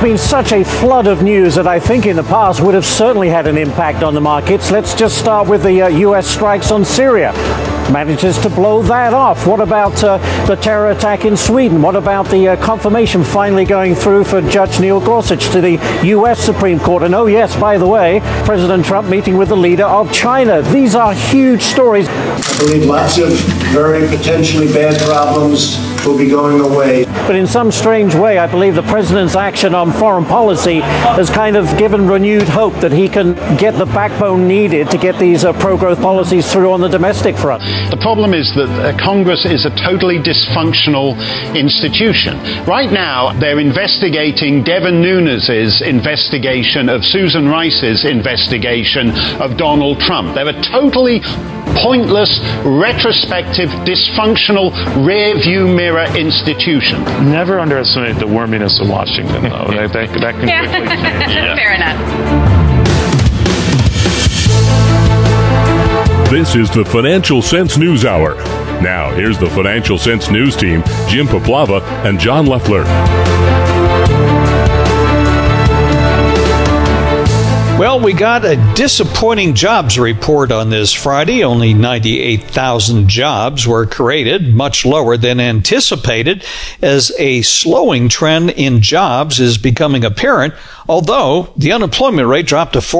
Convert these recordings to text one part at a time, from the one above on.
been such a flood of news that I think in the past would have certainly had an impact on the markets. Let's just start with the U.S. strikes on Syria. Manages to blow that off. What about the terror attack in Sweden? What about the confirmation finally going through for Judge Neil Gorsuch to the U.S. Supreme Court? And oh yes, by the way, President Trump meeting with the leader of China. These are huge stories. I believe lots of very potentially bad problems will be going away. But in some strange way, I believe the president's action on foreign policy has kind of given renewed hope that he can get the backbone needed to get these pro-growth policies through on the domestic front. The problem is that Congress is a totally dysfunctional institution. Right now, they're investigating Devin Nunes's investigation of Susan Rice's investigation of Donald Trump. They're a totally pointless, retrospective, dysfunctional, rear-view mirror institution. Never underestimate the worminess of Washington, though. that can quickly change. Yeah. Fair enough. This is the Financial Sense News Hour. Now, here's the Financial Sense News team, Jim Poplava and John Leffler. Well, we got a disappointing jobs report on this Friday. Only 98,000 jobs were created, much lower than anticipated, as a slowing trend in jobs is becoming apparent, although the unemployment rate dropped to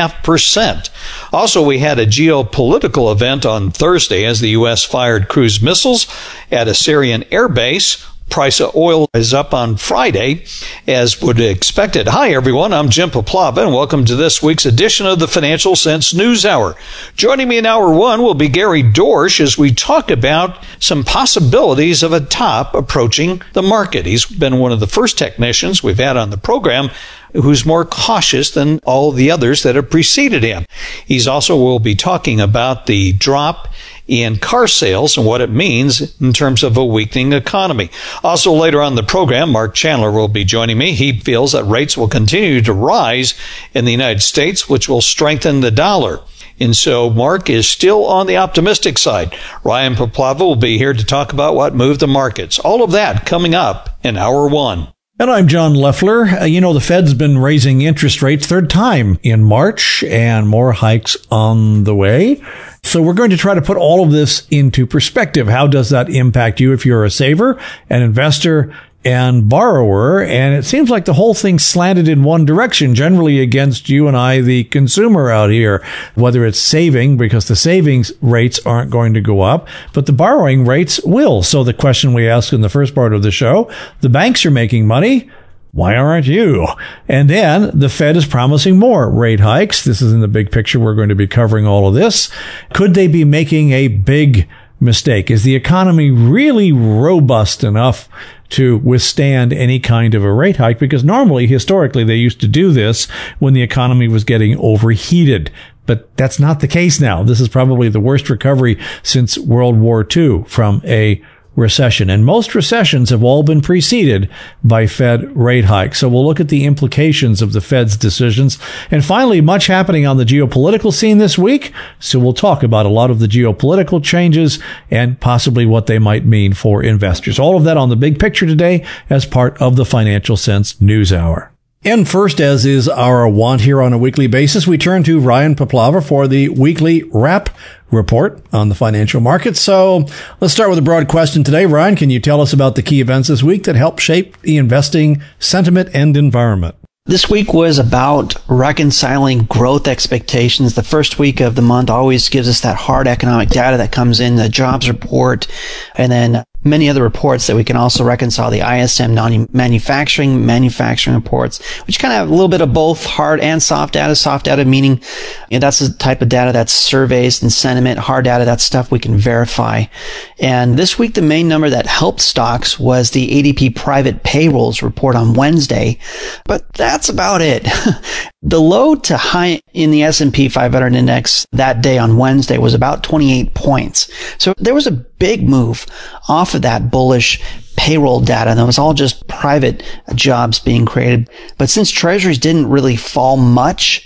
4.5%. Also, we had a geopolitical event on Thursday as the U.S. fired cruise missiles at a Syrian air base. Price of oil is up on Friday, as would expected. Hi, everyone. I'm Jim Poplava, and welcome to this week's edition of the Financial Sense News Hour. Joining me in Hour 1 will be Gary Dorsch as we talk about some possibilities of a top approaching the market. He's been one of the first technicians we've had on the program who's more cautious than all the others that have preceded him. He's also will be talking about the drop in car sales and what it means in terms of a weakening economy. Also later on the program, Mark Chandler will be joining me. He feels that rates will continue to rise in the United States, which will strengthen the dollar. And so Mark is still on the optimistic side. Ryan Poplava will be here to talk about what moved the markets. All of that coming up in Hour 1. And I'm John Leffler. The Fed's been raising interest rates third time in March, and more hikes on the way. So we're going to try to put all of this into perspective. How does that impact you if you're a saver, an investor, and borrower? And it seems like the whole thing's slanted in one direction, generally against you and I, the consumer out here, whether it's saving, because the savings rates aren't going to go up, but the borrowing rates will. So the question we asked in the first part of the show, the banks are making money. Why aren't you? And then the Fed is promising more rate hikes. This is in the big picture. We're going to be covering all of this. Could they be making a big mistake? Is the economy really robust enough to withstand any kind of a rate hike? Because normally, historically, they used to do this when the economy was getting overheated. But that's not the case now. This is probably the worst recovery since World War II from a recession. And most recessions have all been preceded by Fed rate hikes. So we'll look at the implications of the Fed's decisions. And finally, much happening on the geopolitical scene this week. So we'll talk about a lot of the geopolitical changes and possibly what they might mean for investors. All of that on the big picture today as part of the Financial Sense News Hour. And first, as is our wont here on a weekly basis, we turn to Ryan Poplava for the weekly wrap report on the financial markets. So let's start with a broad question today. Ryan, can you tell us about the key events this week that helped shape the investing sentiment and environment? This week was about reconciling growth expectations. The first week of the month always gives us that hard economic data that comes in, the jobs report, and then many other reports that we can also reconcile, the ISM manufacturing reports, which kind of have a little bit of both hard and soft data. Soft data meaning, that's the type of data that's surveys and sentiment. Hard data, that's stuff we can verify. And this week, the main number that helped stocks was the ADP private payrolls report on Wednesday. But that's about it. The low to high in the S&P 500 index that day on Wednesday was about 28 points. So there was a big move off of that bullish payroll data. And that was all just private jobs being created. But since treasuries didn't really fall much,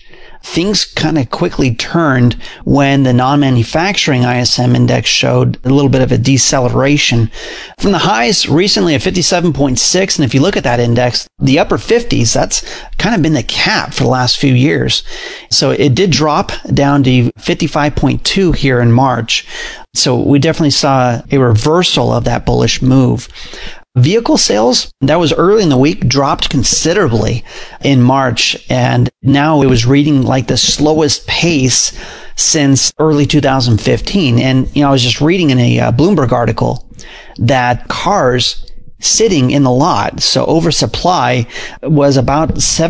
things kind of quickly turned when the non-manufacturing ISM index showed a little bit of a deceleration from the highs recently at 57.6. And if you look at that index, the upper 50s, that's kind of been the cap for the last few years. So it did drop down to 55.2 here in March. So we definitely saw a reversal of that bullish move. Vehicle sales, that was early in the week, dropped considerably in March, and now it was reading like the slowest pace since early 2015. And, I was just reading in a Bloomberg article that cars sitting in the lot, so oversupply, was about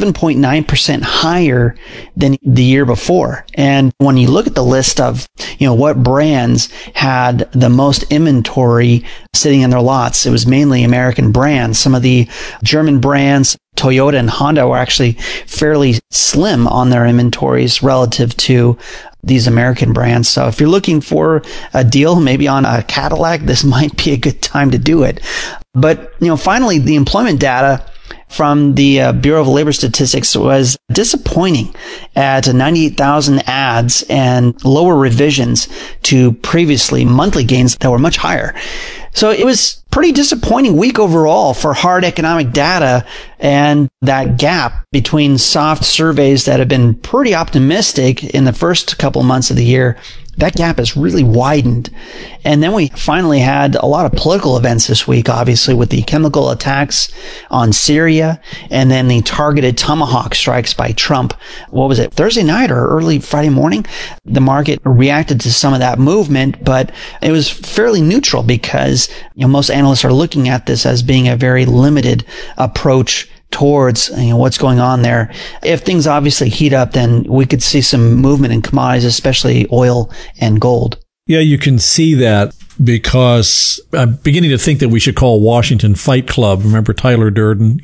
7.9% higher than the year before. And when you look at the list of, what brands had the most inventory sitting in their lots, it was mainly American brands. Some of the German brands, Toyota and Honda, were actually fairly slim on their inventories relative to these American brands. So if you're looking for a deal, maybe on a Cadillac, this might be a good time to do it. But, finally, the employment data from the Bureau of Labor Statistics was disappointing at 98,000 ads and lower revisions to previously monthly gains that were much higher. So it was pretty disappointing week overall for hard economic data, and that gap between soft surveys that have been pretty optimistic in the first couple months of the year, that gap has really widened. And then we finally had a lot of political events this week, obviously, with the chemical attacks on Syria and then the targeted tomahawk strikes by Trump. What was it, Thursday night or early Friday morning? The market reacted to some of that movement, but it was fairly neutral because most analysts are looking at this as being a very limited approach towards what's going on there. If things obviously heat up, then we could see some movement in commodities, especially oil and gold. Yeah, you can see that because I'm beginning to think that we should call Washington Fight Club. Remember Tyler Durden,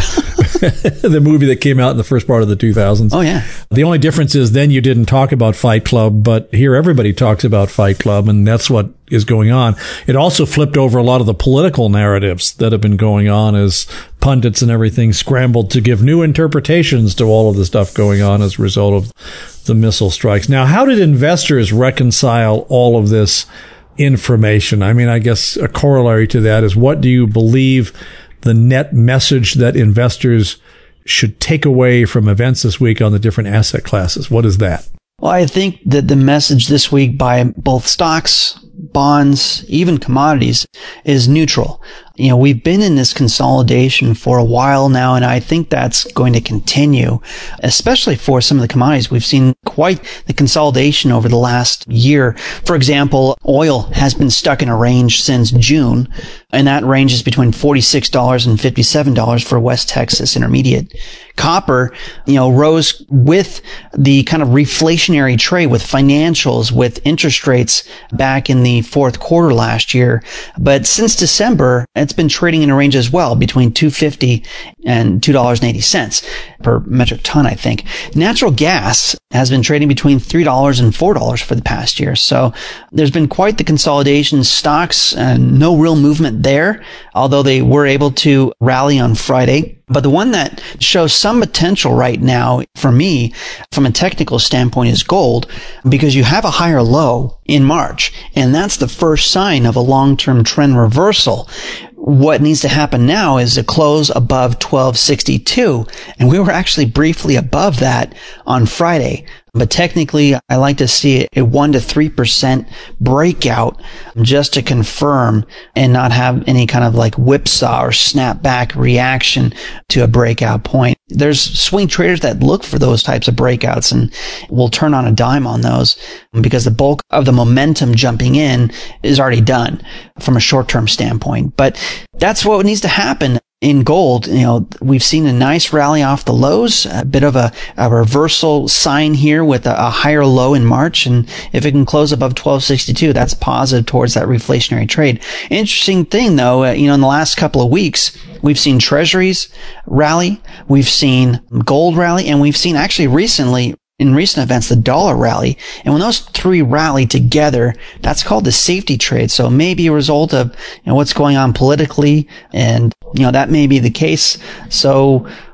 the the movie that came out in the first part of the 2000s? Oh, yeah. The only difference is then you didn't talk about Fight Club, but here everybody talks about Fight Club, and that's what is going on. It also flipped over a lot of the political narratives that have been going on as pundits and everything scrambled to give new interpretations to all of the stuff going on as a result of the missile strikes. Now, how did investors reconcile all of this information? I mean, I guess a corollary to that is, what do you believe the net message that investors should take away from events this week on the different asset classes? What is that? Well, I think that the message this week by both stocks, bonds, even commodities is neutral. We've been in this consolidation for a while now, and I think that's going to continue, especially for some of the commodities. We've seen quite the consolidation over the last year. For example, oil has been stuck in a range since June, and that range is between $46 and $57 for West Texas Intermediate. Copper, rose with the kind of reflationary trade with financials, with interest rates back in the fourth quarter last year. But since December, it's been trading in a range as well between $2.50 and $2.80 per metric ton, I think. Natural gas has been trading between $3 and $4 for the past year. So there's been quite the consolidation. Stocks, no real movement there, although they were able to rally on Friday. But the one that shows some potential right now for me from a technical standpoint is gold, because you have a higher low in March, and that's the first sign of a long-term trend reversal. What needs to happen now is a close above 1262, and we were actually briefly above that on Friday. But technically, I like to see a 1 to 3% breakout just to confirm and not have any kind of like whipsaw or snapback reaction to a breakout point. There's swing traders that look for those types of breakouts and will turn on a dime on those because the bulk of the momentum jumping in is already done from a short-term standpoint. But that's what needs to happen. In gold, we've seen a nice rally off the lows, a bit of a reversal sign here with a higher low in March. And if it can close above 1262, that's positive towards that reflationary trade. Interesting thing though, in the last couple of weeks, we've seen treasuries rally, we've seen gold rally, and we've seen actually recently, in recent events, the dollar rally. And when those three rally together, that's called the safety trade. So it may be a result of what's going on politically, and that may be the case. So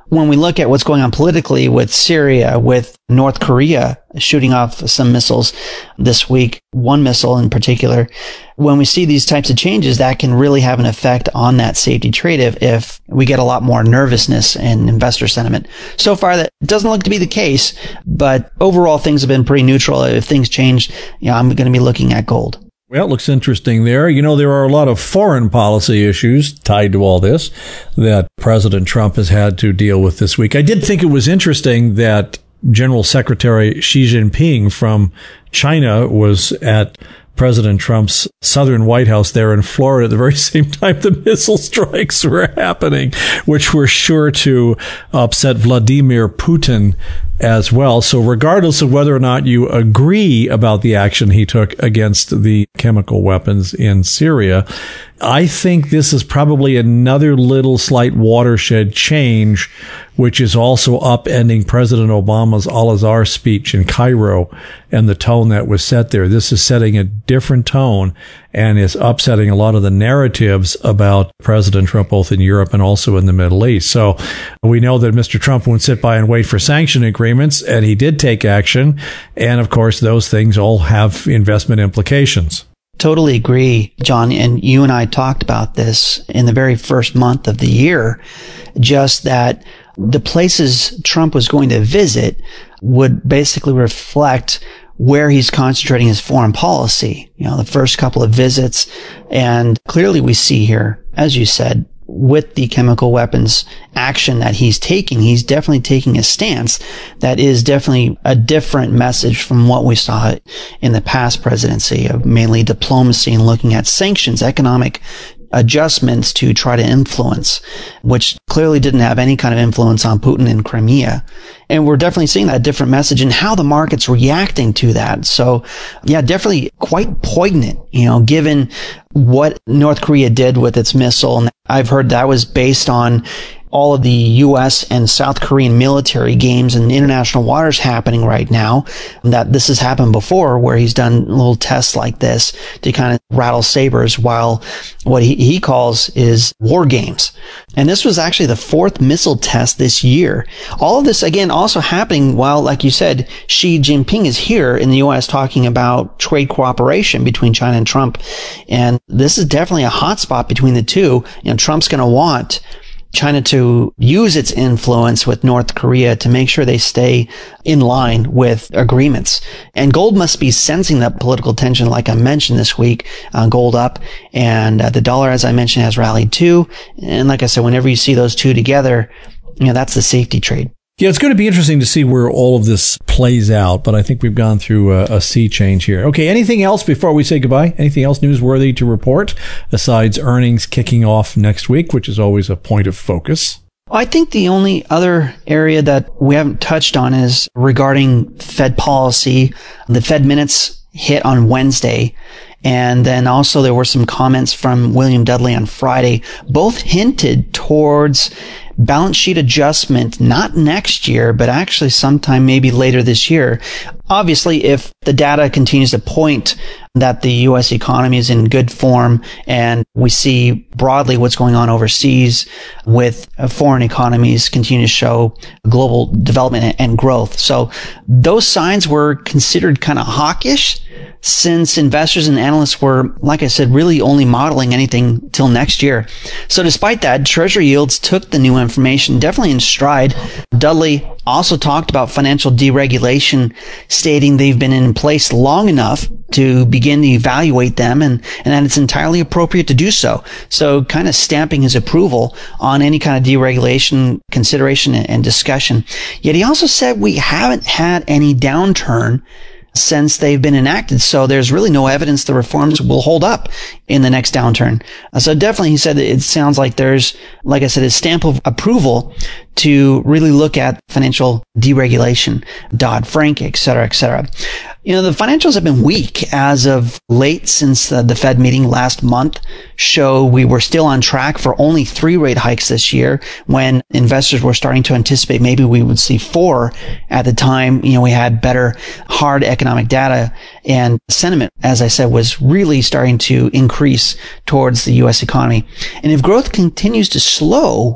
when we look at what's going on politically with Syria, with North Korea shooting off some missiles this week, one missile in particular, when we see these types of changes, that can really have an effect on that safety trade if we get a lot more nervousness in investor sentiment. So far, that doesn't look to be the case, but overall things have been pretty neutral. If things change, I'm going to be looking at gold. Well, it looks interesting there. There are a lot of foreign policy issues tied to all this that President Trump has had to deal with this week. I did think it was interesting that General Secretary Xi Jinping from China was at President Trump's southern White House there in Florida at the very same time the missile strikes were happening, which were sure to upset Vladimir Putin as well. So regardless of whether or not you agree about the action he took against the chemical weapons in Syria, I think this is probably another little slight watershed change, which is also upending President Obama's Al-Azhar speech in Cairo and the tone that was set there. This is setting a different tone and is upsetting a lot of the narratives about President Trump, both in Europe and also in the Middle East. So we know that Mr. Trump won't sit by and wait for sanction agreements, and he did take action. And of course, those things all have investment implications. Totally agree, John. And you and I talked about this in the very first month of the year, just that the places Trump was going to visit would basically reflect where he's concentrating his foreign policy. The first couple of visits. And clearly we see here, as you said, with the chemical weapons action that he's definitely taking a stance that is definitely a different message from what we saw in the past presidency of mainly diplomacy and looking at sanctions, economic adjustments to try to influence, which clearly didn't have any kind of influence on Putin in Crimea. And we're definitely seeing that different message and how the market's reacting to that. So yeah, definitely quite poignant, given what North Korea did with its missile. And I've heard that was based on all of the U.S. and South Korean military games in international waters happening right now, that this has happened before where he's done little tests like this to kind of rattle sabers while what he calls is war games. And this was actually the fourth missile test this year. All of this, again, also happening while, like you said, Xi Jinping is here in the U.S. talking about trade cooperation between China and Trump. And this is definitely a hot spot between the two. Trump's going to want China to use its influence with North Korea to make sure they stay in line with agreements. And gold must be sensing that political tension, like I mentioned this week. Gold up, and the dollar, as I mentioned, has rallied too. And like I said, whenever you see those two together, that's the safety trade. Yeah, it's going to be interesting to see where all of this plays out, but I think we've gone through a sea change here. Okay, anything else before we say goodbye? Anything else newsworthy to report besides earnings kicking off next week, which is always a point of focus? I think the only other area that we haven't touched on is regarding Fed policy. The Fed minutes hit on Wednesday. And then also there were some comments from William Dudley on Friday. Both hinted towards balance sheet adjustment, not next year, but actually sometime maybe later this year. Obviously, if the data continues to point that the U.S. economy is in good form and we see broadly what's going on overseas with foreign economies continue to show global development and growth. So those signs were considered kind of hawkish since investors and analysts were, like I said, really only modeling anything till next year. So despite that, Treasury yields took the new information definitely in stride. Dudley also talked about financial deregulation, stating they've been in place long enough to begin to evaluate them and that it's entirely appropriate to do so. So kind of stamping his approval on any kind of deregulation consideration and discussion. Yet he also said we haven't had any downturn since they've been enacted. So there's really no evidence the reforms will hold up in the next downturn. So definitely he said that it sounds like there's, like I said, a stamp of approval to really look at financial deregulation, Dodd-Frank, et cetera, et cetera. The financials have been weak as of late since the Fed meeting last month show we were still on track for only 3 rate hikes this year when investors were starting to anticipate maybe we would see 4 at the time. We had better hard economic data and sentiment, as I said, was really starting to increase towards the U.S. economy. And if growth continues to slow,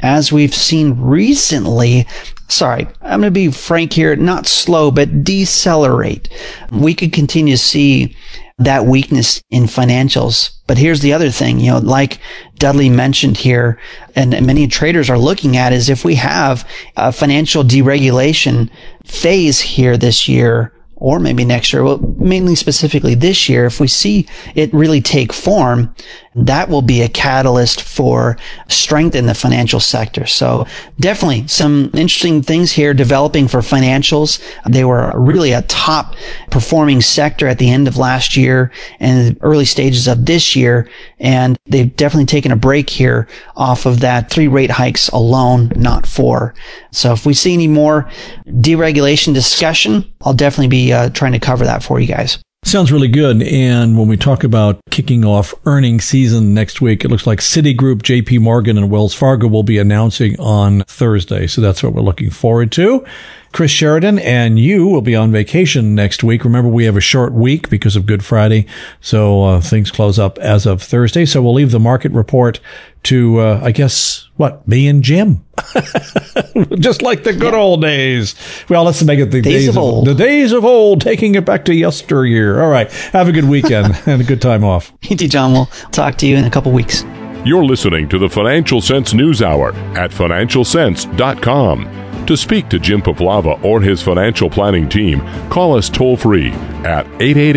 as we've seen recently, sorry, I'm going to be frank here, not slow, but decelerate. We could continue to see that weakness in financials. But here's the other thing, like Dudley mentioned here, and many traders are looking at, is if we have a financial deregulation phase here this year, or maybe next year, well, mainly specifically this year, if we see it really take form, that will be a catalyst for strength in the financial sector. So definitely some interesting things here developing for financials. They were really a top performing sector at the end of last year and the early stages of this year. And they've definitely taken a break here off of that 3 rate hikes alone, not 4. So if we see any more deregulation discussion, I'll definitely be trying to cover that for you guys. Sounds really good. And when we talk about kicking off earnings season next week, it looks like Citigroup, JP Morgan, and Wells Fargo will be announcing on Thursday. So that's what we're looking forward to. Chris Sheridan and you will be on vacation next week. Remember, we have a short week because of Good Friday. So things close up as of Thursday. So we'll leave the market report to, me and Jim. Just like the good old days. Well, let's make it the days of old. The days of old, taking it back to yesteryear. All right. Have a good weekend and a good time off. You too, John. We'll talk to you in a couple weeks. You're listening to the Financial Sense News Hour at financialsense.com. To speak to Jim Poplava or his financial planning team, call us toll-free at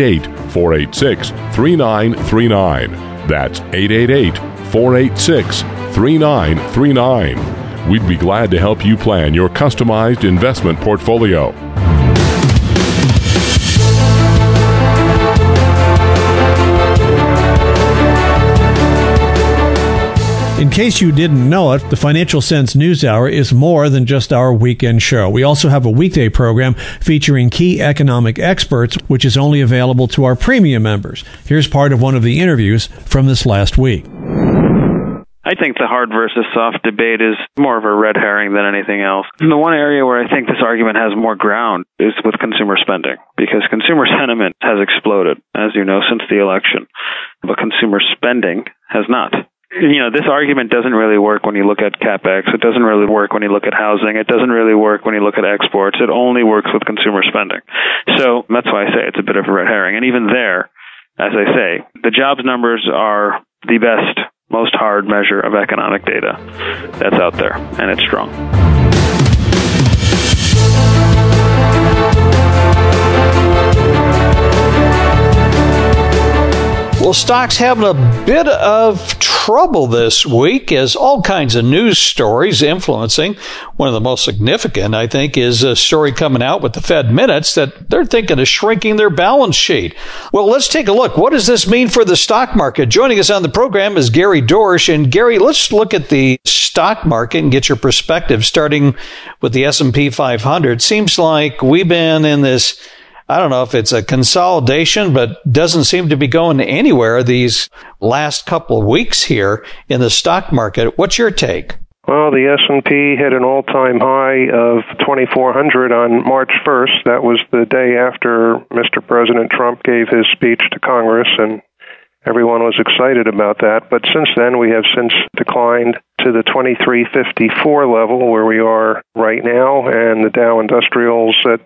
888-486-3939. That's 888-486-3939. We'd be glad to help you plan your customized investment portfolio. In case you didn't know it, the Financial Sense News Hour is more than just our weekend show. We also have a weekday program featuring key economic experts, which is only available to our premium members. Here's part of one of the interviews from this last week. I think the hard versus soft debate is more of a red herring than anything else. And the one area where I think this argument has more ground is with consumer spending, because consumer sentiment has exploded, as you know, since the election. But consumer spending has not. This argument doesn't really work when you look at CapEx. It doesn't really work when you look at housing. It doesn't really work when you look at exports. It only works with consumer spending. So that's why I say it's a bit of a red herring. And even there, as I say, the jobs numbers are the best, most hard measure of economic data that's out there, and it's strong. Well, stocks having a bit of trouble this week as all kinds of news stories influencing. One of the most significant, I think, is a story coming out with the Fed minutes that they're thinking of shrinking their balance sheet. Well, let's take a look. What does this mean for the stock market? Joining us on the program is Gary Dorsch. And Gary, let's look at the stock market and get your perspective, starting with the S&P 500. Seems like we've been in this, I don't know if it's a consolidation, but doesn't seem to be going anywhere these last couple of weeks here in the stock market. What's your take? Well, the S&P hit an all-time high of 2,400 on March 1st. That was the day after Mr. President Trump gave his speech to Congress, and everyone was excited about that. But since then, we have since declined to the 2354 level where we are right now, and the Dow Industrial's at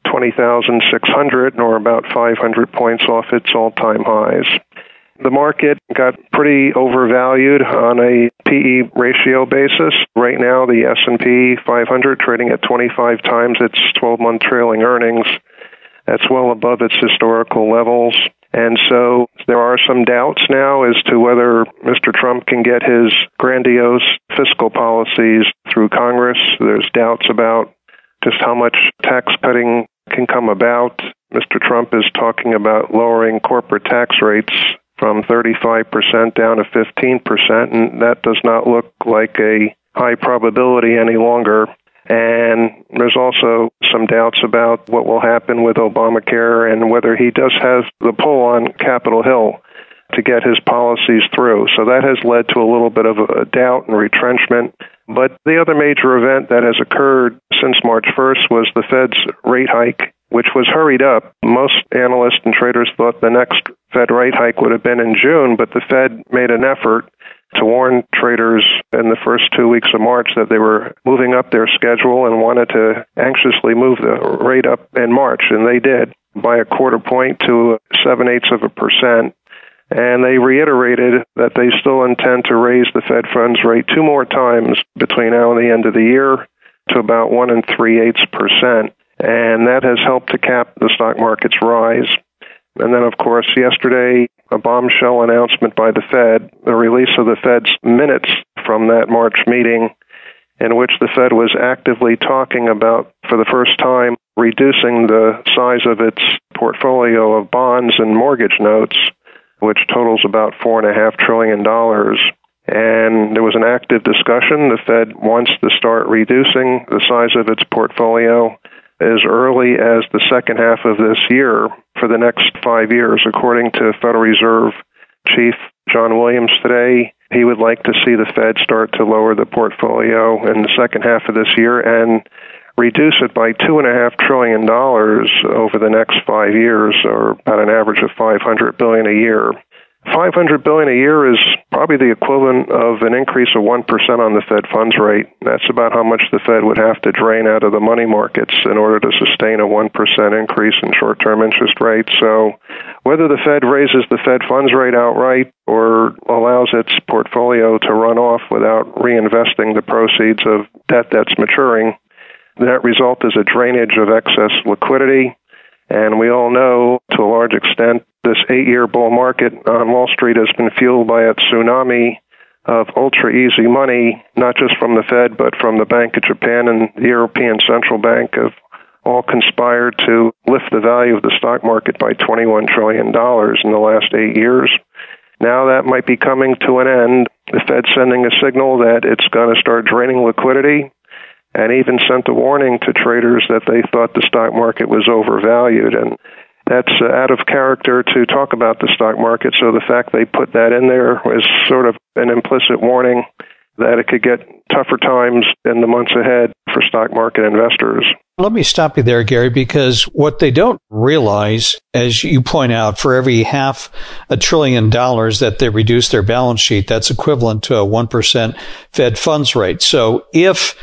20,600, or about 500 points off its all-time highs. The market got pretty overvalued on a PE ratio basis. Right now, the S&P 500 trading at 25 times its 12-month trailing earnings. That's well above its historical levels. And so there are some doubts now as to whether Mr. Trump can get his grandiose fiscal policies through Congress. There's doubts about just how much tax cutting can come about. Mr. Trump is talking about lowering corporate tax rates from 35% down to 15%, and that does not look like a high probability any longer. And there's also some doubts about what will happen with Obamacare and whether he does have the pull on Capitol Hill to get his policies through. So that has led to a little bit of a doubt and retrenchment. But the other major event that has occurred since March 1st was the Fed's rate hike, which was hurried up. Most analysts and traders thought the next Fed rate hike would have been in June, but the Fed made an effort to warn traders in the first 2 weeks of March that they were moving up their schedule and wanted to anxiously move the rate up in March, and they did by a quarter point to 0.7%. And they reiterated that they still intend to raise the Fed funds rate 2 more times between now and the end of the year to about 1 3/8%. And that has helped to cap the stock market's rise. And then, of course, yesterday, a bombshell announcement by the Fed, the release of the Fed's minutes from that March meeting, in which the Fed was actively talking about, for the first time, reducing the size of its portfolio of bonds and mortgage notes, which totals about $4.5 trillion. And there was an active discussion. The Fed wants to start reducing the size of its portfolio as early as the second half of this year for the next 5 years, according to Federal Reserve Chief John Williams today. He would like to see the Fed start to lower the portfolio in the second half of this year and reduce it by $2.5 trillion over the next 5 years, or about an average of $500 billion a year. $500 billion a year is probably the equivalent of an increase of 1% on the Fed funds rate. That's about how much the Fed would have to drain out of the money markets in order to sustain a 1% increase in short-term interest rates. So whether the Fed raises the Fed funds rate outright or allows its portfolio to run off without reinvesting the proceeds of debt that's maturing, the net result is a drainage of excess liquidity. And we all know, to a large extent, this 8-year bull market on Wall Street has been fueled by a tsunami of ultra-easy money, not just from the Fed, but from the Bank of Japan and the European Central Bank, have all conspired to lift the value of the stock market by $21 trillion in the last 8 years. Now that might be coming to an end. The Fed's sending a signal that it's going to start draining liquidity, and even sent a warning to traders that they thought the stock market was overvalued. And that's out of character to talk about the stock market, so the fact they put that in there is sort of an implicit warning that it could get tougher times in the months ahead for stock market investors. Let me stop you there, Gary, because what they don't realize, as you point out, for every $500 billion that they reduce their balance sheet, that's equivalent to a 1% Fed funds rate. So if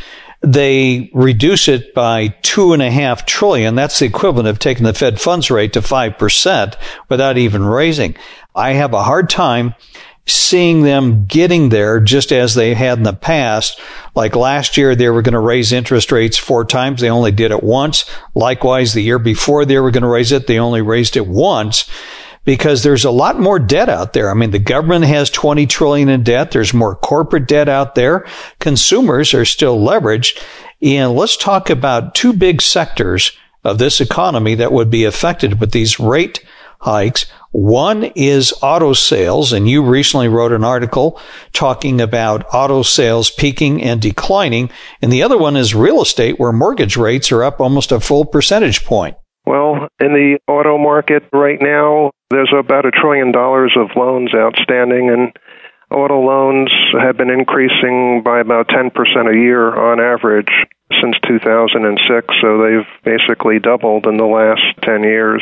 they reduce it by $2.5 trillion. That's the equivalent of taking the Fed funds rate to 5% without even raising. I have a hard time seeing them getting there just as they had in the past. Like last year, they were going to raise interest rates 4 times. They only did it once. Likewise, the year before they were going to raise it, they only raised it once. Because there's a lot more debt out there. I mean, the government has $20 trillion in debt. There's more corporate debt out there. Consumers are still leveraged. And let's talk about 2 big sectors of this economy that would be affected with these rate hikes. One is auto sales, and you recently wrote an article talking about auto sales peaking and declining. And the other one is real estate, where mortgage rates are up almost a full percentage point. Well, in the auto market right now, there's about $1 trillion of loans outstanding, and auto loans have been increasing by about 10% a year on average since 2006, so they've basically doubled in the last 10 years.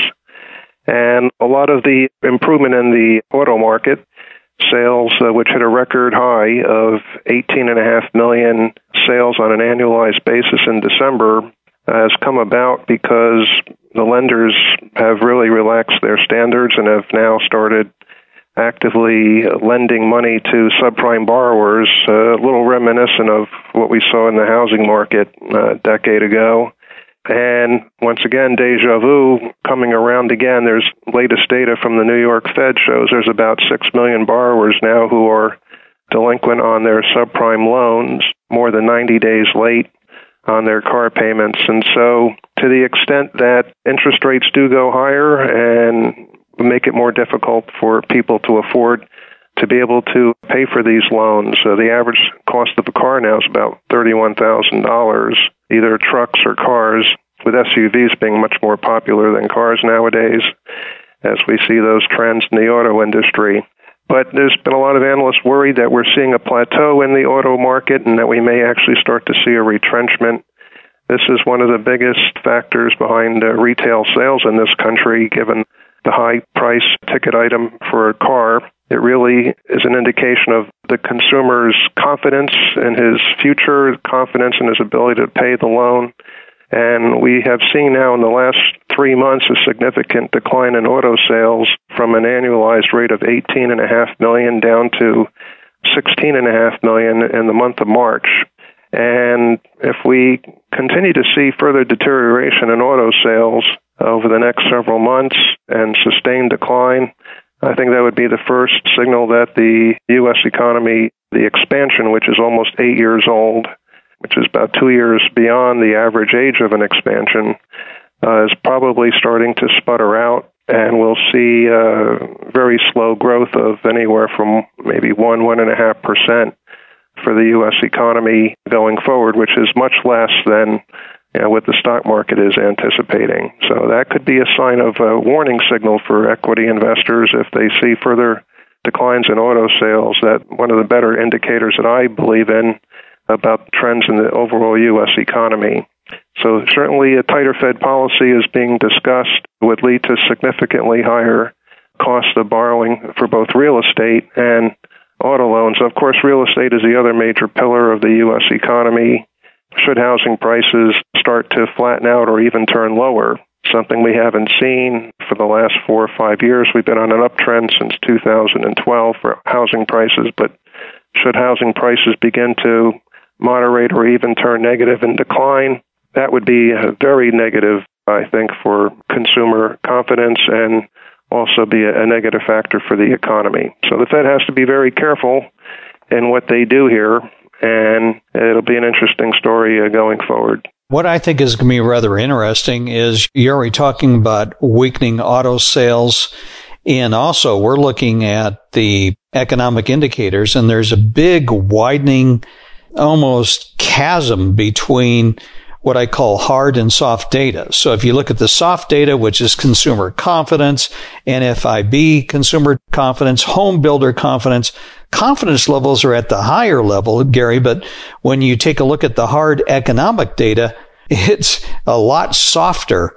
And a lot of the improvement in the auto market, sales, which hit a record high of 18.5 million sales on an annualized basis in December, has come about because the lenders have really relaxed their standards and have now started actively lending money to subprime borrowers, a little reminiscent of what we saw in the housing market a decade ago. And once again, deja vu coming around again. There's latest data from the New York Fed shows there's about 6 million borrowers now who are delinquent on their subprime loans, more than 90 days late on their car payments. And so to the extent that interest rates do go higher and make it more difficult for people to afford to be able to pay for these loans, the average cost of a car now is about $31,000, either trucks or cars, with SUVs being much more popular than cars nowadays, as we see those trends in the auto industry. But there's been a lot of analysts worried that we're seeing a plateau in the auto market and that we may actually start to see a retrenchment. This is one of the biggest factors behind retail sales in this country, given the high price ticket item for a car It really is an indication of the consumer's confidence in his future, confidence in his ability to pay the loan. And we have seen now in the last 3 months a significant decline in auto sales from an annualized rate of 18.5 million down to 16.5 million in the month of March. And if we continue to see further deterioration in auto sales over the next several months and sustained decline, I think that would be the first signal that the U.S. economy, the expansion, which is almost 8 years old, which is about 2 years beyond the average age of an expansion, is probably starting to sputter out, and we'll see very slow growth of anywhere from maybe 1.5% for the U.S. economy going forward, which is much less than what the stock market is anticipating. So that could be a sign of a warning signal for equity investors if they see further declines in auto sales. That one of the better indicators that I believe in about trends in the overall U.S. economy. So certainly a tighter Fed policy is being discussed, would lead to significantly higher costs of borrowing for both real estate and auto loans. Of course, real estate is the other major pillar of the U.S. economy. Should housing prices start to flatten out or even turn lower, something we haven't seen for the last 4 or 5 years. We've been on an uptrend since 2012 for housing prices, but should housing prices begin to moderate or even turn negative and decline, that would be very negative, I think, for consumer confidence and also be a negative factor for the economy. So the Fed has to be very careful in what they do here, and it'll be an interesting story going forward. What I think is going to be rather interesting is you're already talking about weakening auto sales, and also we're looking at the economic indicators, and there's a big widening, almost chasm between what I call hard and soft data. So if you look at the soft data, which is consumer confidence, NFIB, consumer confidence, home builder confidence levels are at the higher level, Gary, but when you take a look at the hard economic data, it's a lot softer.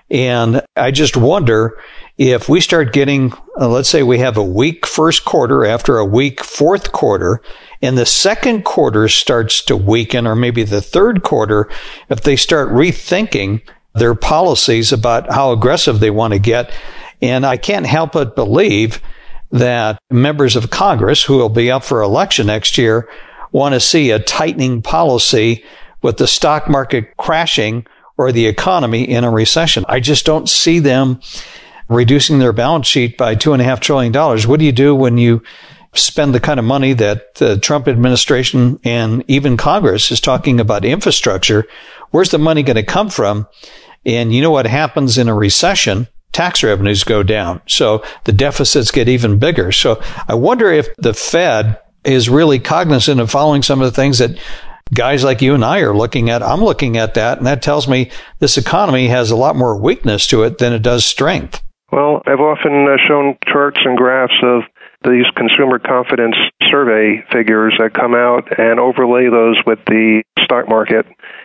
And I just wonder if we start getting, let's say we have a weak first quarter after a weak fourth quarter, and the second quarter starts to weaken, or maybe the third quarter, if they start rethinking their policies about how aggressive they want to get. And I can't help but believe that members of Congress who will be up for election next year want to see a tightening policy with the stock market crashing or the economy in a recession. I just don't see them reducing their balance sheet by $2.5 trillion. What do you do when you spend the kind of money that the Trump administration and even Congress is talking about infrastructure? Where's the money going to come from? And you know what happens in a recession? Tax revenues go down. So the deficits get even bigger. So I wonder if the Fed is really cognizant of following some of the things that guys like you and I are looking at. I'm looking at that, and that tells me this economy has a lot more weakness to it than it does strength. Well, I've often shown charts and graphs of these consumer confidence survey figures that come out and overlay those with the stock market.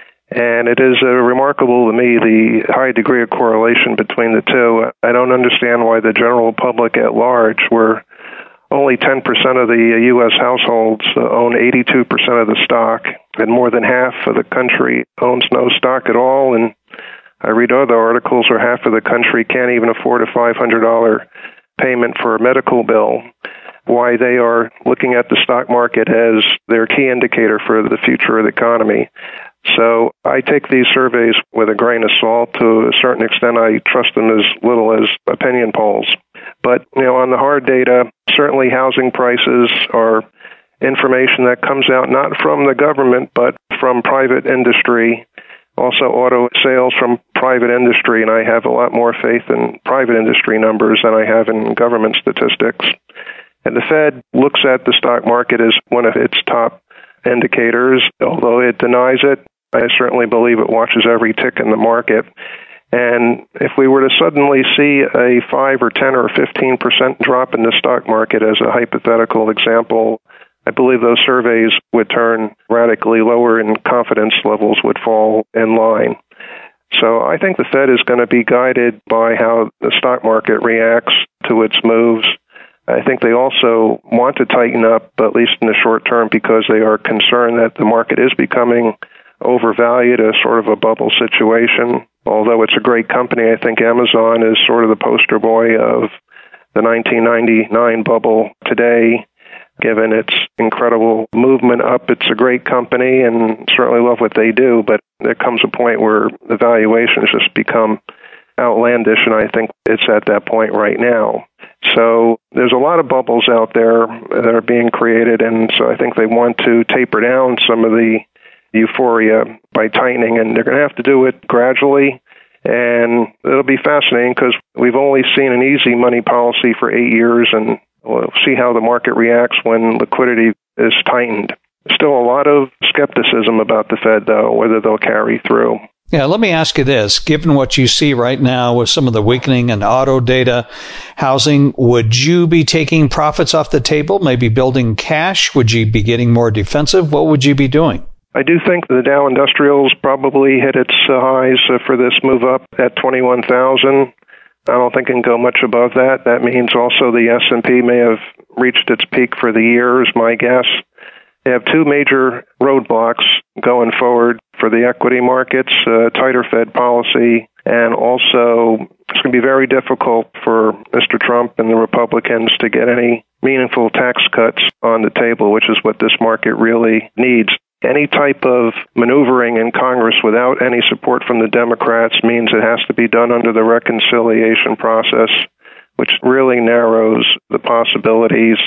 And it is remarkable to me the high degree of correlation between the two. I don't understand why the general public at large, where only 10% of the U.S. households own 82% of the stock, and more than half of the country owns no stock at all. And I read other articles where half of the country can't even afford a $500 payment for a medical bill, why they are looking at the stock market as their key indicator for the future of the economy. So I take these surveys with a grain of salt. To a certain extent, I trust them as little as opinion polls. But, on the hard data, certainly housing prices are information that comes out not from the government, but from private industry. Also auto sales from private industry, and I have a lot more faith in private industry numbers than I have in government statistics. And the Fed looks at the stock market as one of its top indicators, although it denies it. I certainly believe it watches every tick in the market. And if we were to suddenly see a 5 or 10 or 15% drop in the stock market as a hypothetical example, I believe those surveys would turn radically lower and confidence levels would fall in line. So I think the Fed is going to be guided by how the stock market reacts to its moves. I think they also want to tighten up, at least in the short term, because they are concerned that the market is becoming overvalued, a sort of a bubble situation. Although it's a great company, I think Amazon is sort of the poster boy of the 1999 bubble today, given its incredible movement up. It's a great company and certainly love what they do, but there comes a point where the valuations just become outlandish, and I think it's at that point right now. So there's a lot of bubbles out there that are being created, and so I think they want to taper down some of the euphoria by tightening, and they're going to have to do it gradually. And it'll be fascinating because we've only seen an easy money policy for 8 years, and we'll see how the market reacts when liquidity is tightened. Still a lot of skepticism about the Fed, though, whether they'll carry through. Yeah, let me ask you this. Given what you see right now with some of the weakening in auto data, housing, would you be taking profits off the table, maybe building cash? Would you be getting more defensive? What would you be doing? I do think the Dow Industrials probably hit its highs for this move up at 21,000. I don't think it can go much above that. That means also the S&P may have reached its peak for the year, is my guess. They have two major roadblocks going forward for the equity markets, tighter Fed policy, and also it's going to be very difficult for Mr. Trump and the Republicans to get any meaningful tax cuts on the table, which is what this market really needs. Any type of maneuvering in Congress without any support from the Democrats means it has to be done under the reconciliation process, which really narrows the possibilities,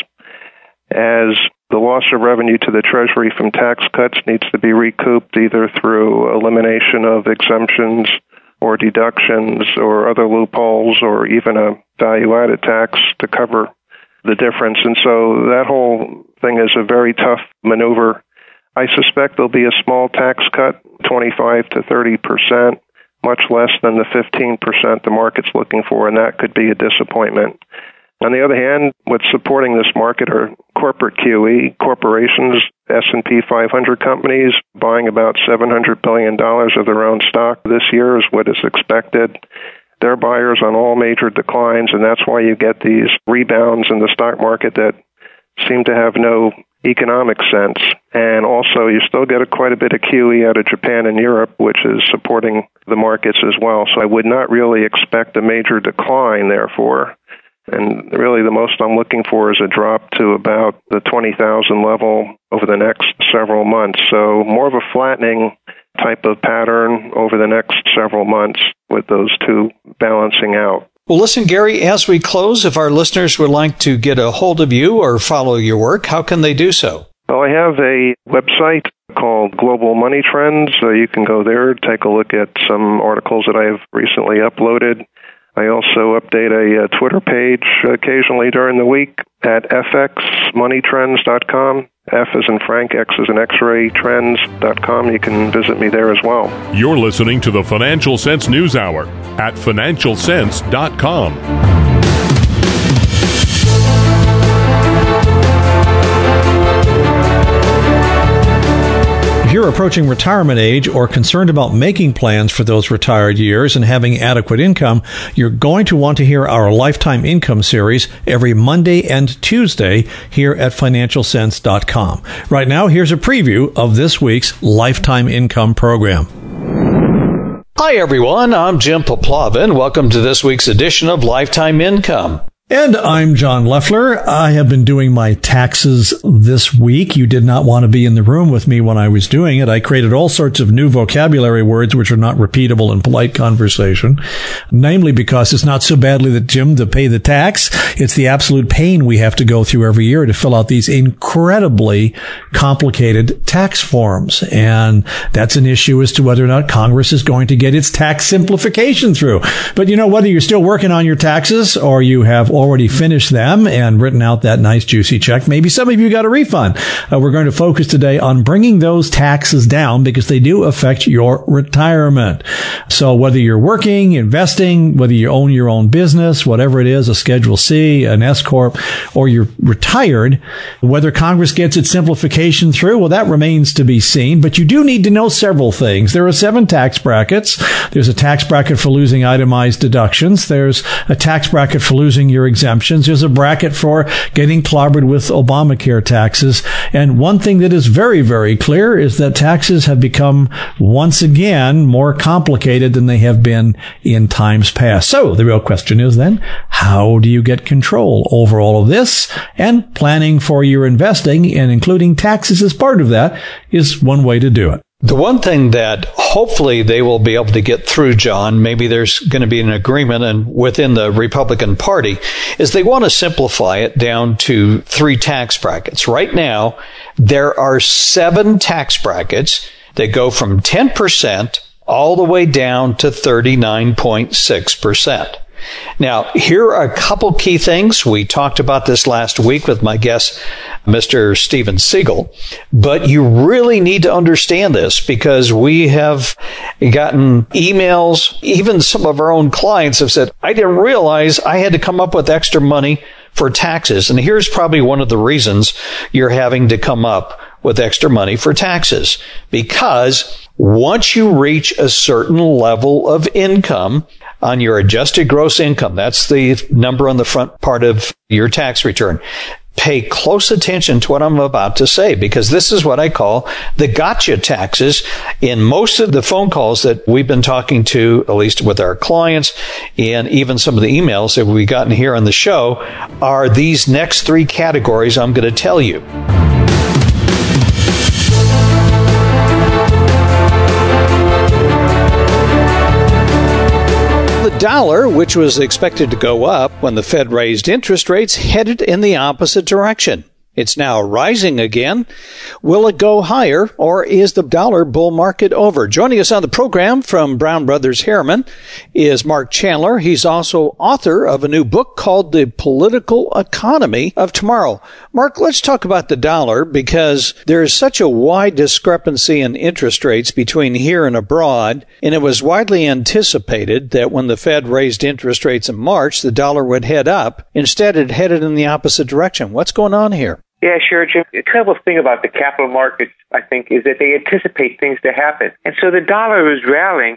as the loss of revenue to the Treasury from tax cuts needs to be recouped either through elimination of exemptions or deductions or other loopholes or even a value-added tax to cover the difference. And so that whole thing is a very tough maneuver. I suspect there'll be a small tax cut, 25 to 30%, much less than the 15% the market's looking for, and that could be a disappointment. On the other hand, what's supporting this market are corporate QE, corporations, S&P 500 companies buying about $700 billion of their own stock this year is what is expected. They're buyers on all major declines, and that's why you get these rebounds in the stock market that seem to have no economic sense. And also, you still get quite a bit of QE out of Japan and Europe, which is supporting the markets as well. So I would not really expect a major decline, therefore. And really the most I'm looking for is a drop to about the 20,000 level over the next several months. So more of a flattening type of pattern over the next several months with those two balancing out. Well, listen, Gary, as we close, if our listeners would like to get a hold of you or follow your work, how can they do so? Well, I have a website called Global Money Trends. So you can go there, take a look at some articles that I have recently uploaded. I also update a Twitter page occasionally during the week at fxmoneytrends.com. F as in Frank, X as in X-ray, trends.com. You can visit me there as well. You're listening to the Financial Sense News Hour at financialsense.com. If you're approaching retirement age or concerned about making plans for those retired years and having adequate income, you're going to want to hear our Lifetime Income series every Monday and Tuesday here at financialsense.com. Right now, here's a preview of this week's Lifetime Income program. Hi, everyone. I'm Jim Poplava, and welcome to this week's edition of Lifetime Income. And I'm John Leffler. I have been doing my taxes this week. You did not want to be in the room with me when I was doing it. I created all sorts of new vocabulary words which are not repeatable in polite conversation, namely because it's not so badly that, Jim, to pay the tax. It's the absolute pain we have to go through every year to fill out these incredibly complicated tax forms. And that's an issue as to whether or not Congress is going to get its tax simplification through. But you know, whether you're still working on your taxes or you have already finished them and written out that nice juicy check, maybe some of you got a refund. We're going to focus today on bringing those taxes down because they do affect your retirement. So whether you're working, investing, whether you own your own business, whatever it is, a Schedule C, an S Corp, or you're retired, whether Congress gets its simplification through, well, that remains to be seen. But you do need to know several things. There are 7 tax brackets. There's a tax bracket for losing itemized deductions. There's a tax bracket for losing your exemptions. There's a bracket for getting clobbered with Obamacare taxes. And one thing that is very, very clear is that taxes have become once again more complicated than they have been in times past. So the real question is then, how do you get control over all of this? And planning for your investing and including taxes as part of that is one way to do it. The one thing that hopefully they will be able to get through, John, maybe there's going to be an agreement and within the Republican Party, is they want to simplify it down to 3 tax brackets. Right now, there are 7 tax brackets that go from 10% all the way down to 39.6%. Now, here are a couple key things. We talked about this last week with my guest, Mr. Steven Siegel, but you really need to understand this because we have gotten emails. Even some of our own clients have said, I didn't realize I had to come up with extra money for taxes. And here's probably one of the reasons you're having to come up with extra money for taxes, because once you reach a certain level of income on your adjusted gross income, that's the number on the front part of your tax return, pay close attention to what I'm about to say, because this is what I call the gotcha taxes. In most of the phone calls that we've been talking to, at least with our clients, and even some of the emails that we've gotten here on the show, are these next 3 categories I'm going to tell you. The dollar, which was expected to go up when the Fed raised interest rates, headed in the opposite direction. It's now rising again. Will it go higher, or is the dollar bull market over? Joining us on the program from Brown Brothers Harriman is Mark Chandler. He's also author of a new book called The Political Economy of Tomorrow. Mark, let's talk about the dollar, because there is such a wide discrepancy in interest rates between here and abroad, and it was widely anticipated that when the Fed raised interest rates in March, the dollar would head up. Instead, it headed in the opposite direction. What's going on here? Yeah, sure, Jim. The terrible thing about the capital markets, I think, is that they anticipate things to happen. And so the dollar is rallying.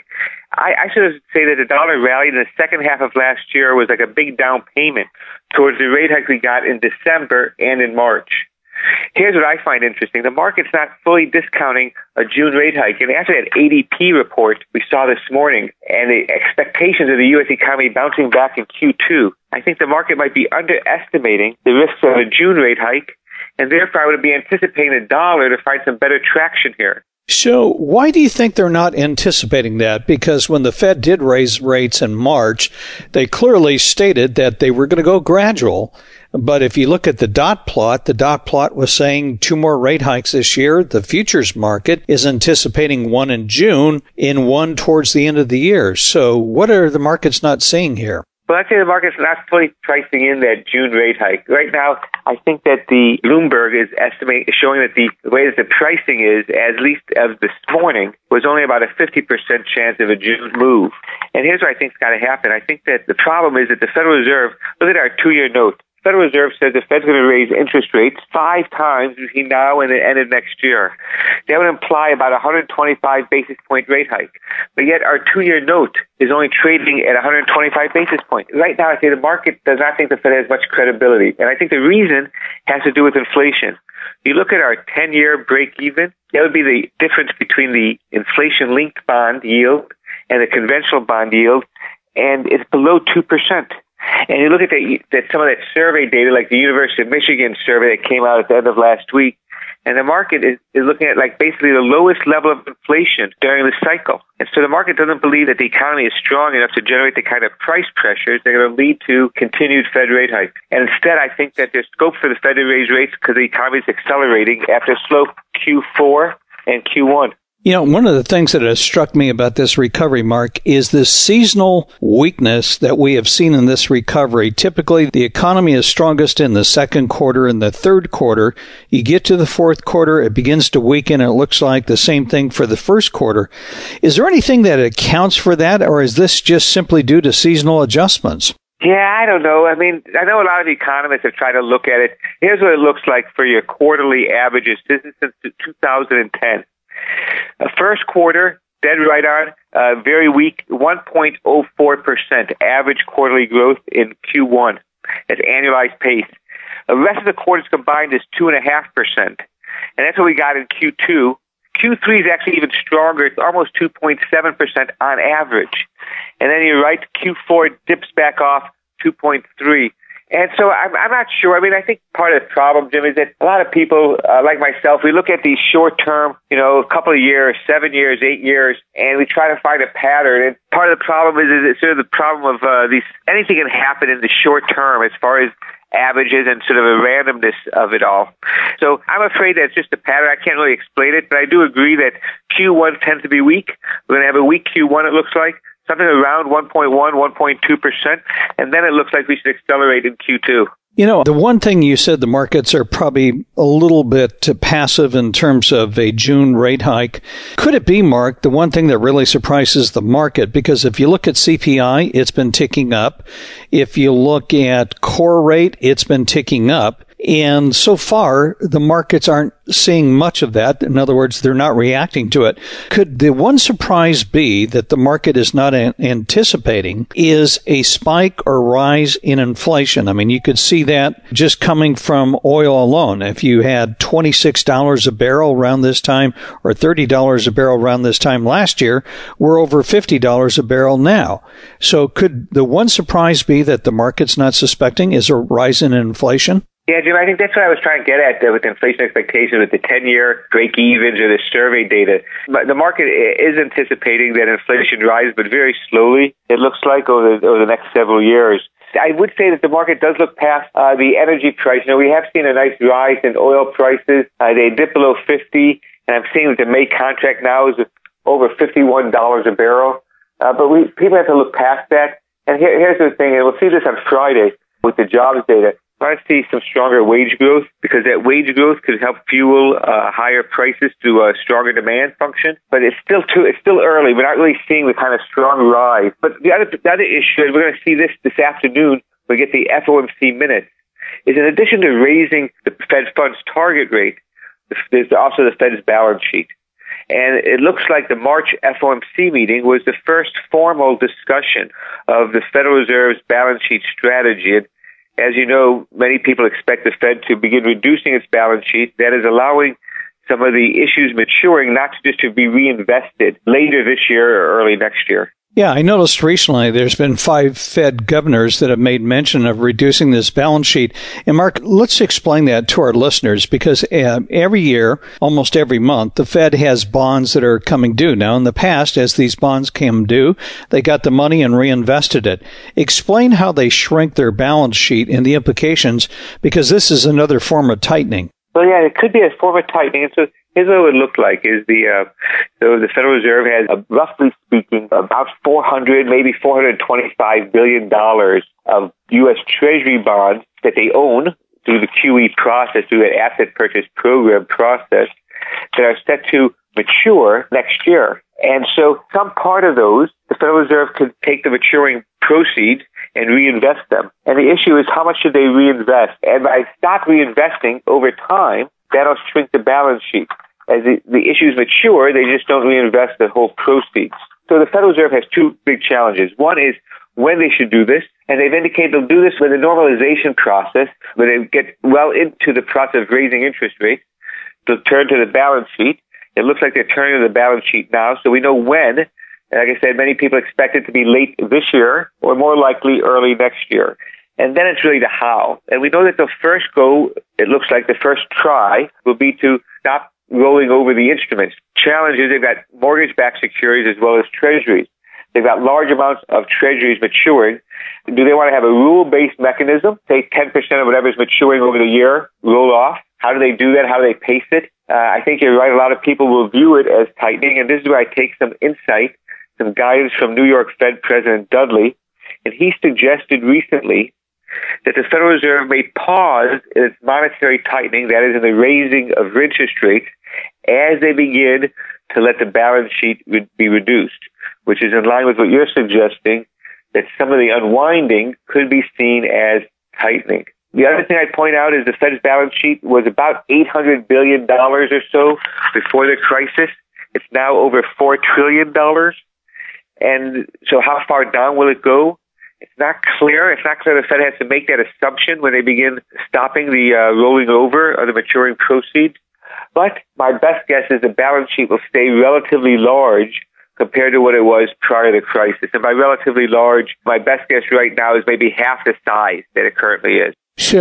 I should say that the dollar rallied in the second half of last year was like a big down payment towards the rate hike we got in December and in March. Here's what I find interesting. The market's not fully discounting a June rate hike. And after that ADP report we saw this morning and the expectations of the U.S. economy bouncing back in Q2, I think the market might be underestimating the risks of a June rate hike. And therefore, I would be anticipating the dollar to find some better traction here. So why do you think they're not anticipating that? Because when the Fed did raise rates in March, they clearly stated that they were going to go gradual. But if you look at the dot plot was saying 2 more rate hikes this year. The futures market is anticipating 1 in June and 1 towards the end of the year. So what are the markets not seeing here? Well, I'd say the market's not fully pricing in that June rate hike. Right now, I think that the Bloomberg is showing that the way that the pricing is, at least as this morning, was only about a 50% chance of a June move. And here's what I think's got to happen. I think that the problem is that the Federal Reserve, look at our 2-year note. The Federal Reserve says the Fed's going to raise interest rates 5 times between now and the end of next year. That would imply about a 125 basis point rate hike. But yet our 2-year note is only trading at 125 basis points. Right now, I say the market does not think the Fed has much credibility. And I think the reason has to do with inflation. You look at our 10-year break even, that would be the difference between the inflation-linked bond yield and the conventional bond yield, and it's below 2%. And you look at some of that survey data, like the University of Michigan survey that came out at the end of last week, and the market is looking at like basically the lowest level of inflation during the cycle. And so the market doesn't believe that the economy is strong enough to generate the kind of price pressures that are going to lead to continued Fed rate hikes. And instead, I think that there's scope for the Fed to raise rates because the economy is accelerating after a slow Q4 and Q1. You know, one of the things that has struck me about this recovery, Mark, is this seasonal weakness that we have seen in this recovery. Typically, the economy is strongest in the second quarter and the third quarter. You get to the fourth quarter, it begins to weaken, and it looks like the same thing for the first quarter. Is there anything that accounts for that, or is this just simply due to seasonal adjustments? Yeah, I don't know. I mean, I know a lot of economists have tried to look at it. Here's what it looks like for your quarterly averages. This is since 2010. First quarter, dead right on, very weak, 1.04% average quarterly growth in Q1. That's annualized pace. The rest of the quarters combined is 2.5%. And that's what we got in Q2. Q3 is actually even stronger. It's almost 2.7% on average. And then you're right, Q4 dips back off 2.3%. And so I'm not sure. I mean, I think part of the problem, Jim, is that a lot of people, like myself, we look at these short-term, a couple of years, 7 years, 8 years, and we try to find a pattern. And part of the problem is it's sort of the problem of anything can happen in the short term as far as averages and sort of a randomness of it all. So I'm afraid that's just a pattern. I can't really explain it, but I do agree that Q1 tends to be weak. We're going to have a weak Q1, it looks like. Something around 1.1%, 1.2%, and then it looks like we should accelerate in Q2. The one thing you said, the markets are probably a little bit passive in terms of a June rate hike. Could it be, Mark, the one thing that really surprises the market? Because if you look at CPI, it's been ticking up. If you look at core rate, it's been ticking up. And so far, the markets aren't seeing much of that. In other words, they're not reacting to it. Could the one surprise be that the market is not anticipating is a spike or rise in inflation? I mean, you could see that just coming from oil alone. If you had $26 a barrel around this time or $30 a barrel around this time last year, we're over $50 a barrel now. So could the one surprise be that the market's not suspecting is a rise in inflation? Yeah, Jim, I think that's what I was trying to get at with inflation expectations with the 10-year break-evens or the survey data. But the market is anticipating that inflation rises, but very slowly, it looks like, over the next several years. I would say that the market does look past the energy price. We have seen a nice rise in oil prices. They dip below 50, and I'm seeing that the May contract now is over $51 a barrel. But people have to look past that. And here's the thing, and we'll see this on Friday with the jobs data. I see some stronger wage growth because that wage growth could help fuel higher prices through a stronger demand function. But it's still early. We're not really seeing the kind of strong rise. But the other issue is we're going to see this afternoon. We get the FOMC minutes. Is in addition to raising the Fed funds target rate, there's also the Fed's balance sheet. And it looks like the March FOMC meeting was the first formal discussion of the Federal Reserve's balance sheet strategy. And as you know, many people expect the Fed to begin reducing its balance sheet. That is allowing some of the issues maturing not just to be reinvested later this year or early next year. Yeah, I noticed recently there's been 5 Fed governors that have made mention of reducing this balance sheet. And Mark, let's explain that to our listeners because every year, almost every month, the Fed has bonds that are coming due. Now, in the past, as these bonds came due, they got the money and reinvested it. Explain how they shrink their balance sheet and the implications because this is another form of tightening. Well, yeah, it could be a form of tightening. And so here's what it would look like is the Federal Reserve has, roughly speaking, about $400, maybe $425 billion of U.S. Treasury bonds that they own through the QE process, through the asset purchase program process, that are set to mature next year. And so some part of those, the Federal Reserve could take the maturing proceeds and reinvest them. And the issue is how much should they reinvest? And by stop reinvesting over time, that'll shrink the balance sheet. As the issues mature, they just don't reinvest the whole proceeds. So the Federal Reserve has 2 big challenges. One is when they should do this, and they've indicated they'll do this with a normalization process, where they get well into the process of raising interest rates. They'll turn to the balance sheet. It looks like they're turning to the balance sheet now, so we know when. Like I said, many people expect it to be late this year or more likely early next year. And then it's really the how. And we know that the first go, it looks like the first try, will be to stop rolling over the instruments. Challenge is they've got mortgage-backed securities as well as treasuries. They've got large amounts of treasuries maturing. Do they want to have a rule-based mechanism? Say 10% of whatever is maturing over the year roll off. How do they do that? How do they pace it? I think you're right. A lot of people will view it as tightening. And this is where I take some insight, some guidance from New York Fed President Dudley. And he suggested recently that the Federal Reserve may pause its monetary tightening, that is, in the raising of interest rates, as they begin to let the balance sheet be reduced, which is in line with what you're suggesting, that some of the unwinding could be seen as tightening. The other thing I'd point out is the Fed's balance sheet was about $800 billion or so before the crisis. It's now over $4 trillion. And so how far down will it go? It's not clear. It's not clear the Fed has to make that assumption when they begin stopping the rolling over of the maturing proceeds. But my best guess is the balance sheet will stay relatively large compared to what it was prior to the crisis. And by relatively large, my best guess right now is maybe half the size that it currently is.